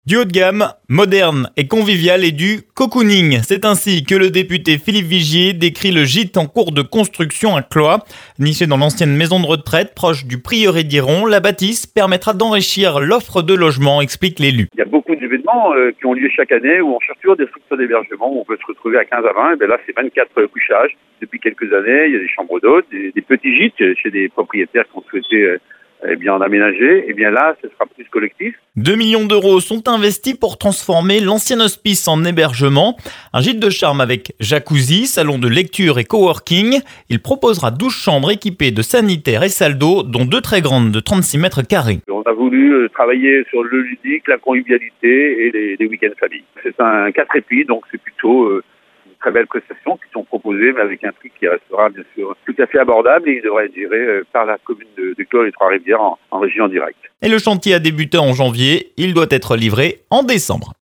Du haut de gamme, moderne et convivial et du cocooning. C'est ainsi que le député Philippe Vigier décrit le gîte en cours de construction à Cloyes. Niché dans l'ancienne maison de retraite proche du prieuré d'Iron, la bâtisse permettra d'enrichir l'offre de logement, explique l'élu. Il y a beaucoup d'événements qui ont lieu chaque année où on cherche toujours des structures d'hébergement où on peut se retrouver à 15 à 20. Et bien là, c'est 24 couchages. Depuis quelques années, il y a des chambres d'hôtes, des petits gîtes chez des propriétaires qui ont souhaité en aménager. Et bien là, ce sera plus collectif. 2 millions d'euros sont investis pour transformer l'ancien hospice en hébergement. Un gîte de charme avec jacuzzi, salon de lecture et coworking. Il proposera 12 chambres équipées de sanitaires et salles d'eau, dont 2 très grandes de 36 mètres carrés. On a voulu travailler sur le ludique, la convivialité et les week-ends famille. C'est un 4 épis, donc c'est plutôt une très belle prestation qui sont proposées, mais avec un prix qui restera bien sûr tout à fait abordable et il devrait être géré par la commune de Cloyes et Trois-Rivières en régie en direct. Et le chantier a débuté en janvier. Il doit être livré en décembre.